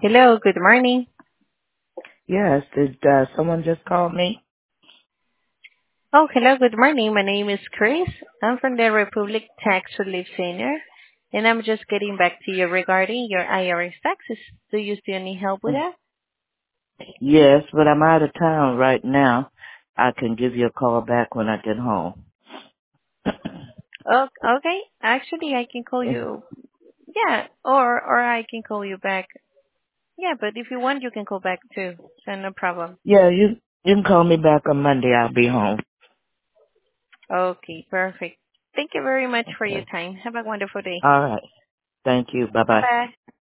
Hello, good morning. Yes, did someone just call me? Oh, hello, good morning. My name is Chris. I'm from the Republic Tax Relief Center, and I'm just getting back to you regarding your IRS taxes. Do you still need help with that? Yes, but I'm out of town right now. I can give you a call back when I get home. Oh, okay. Actually, I can call you. Yeah, or I can call you back. Yeah, but if you want, you can call back too. So no problem. Yeah, you can call me back on Monday. I'll be home. Okay, perfect. Thank you very much for your Okay. time. Have a wonderful day. All right. Thank you. Bye Bye bye. bye.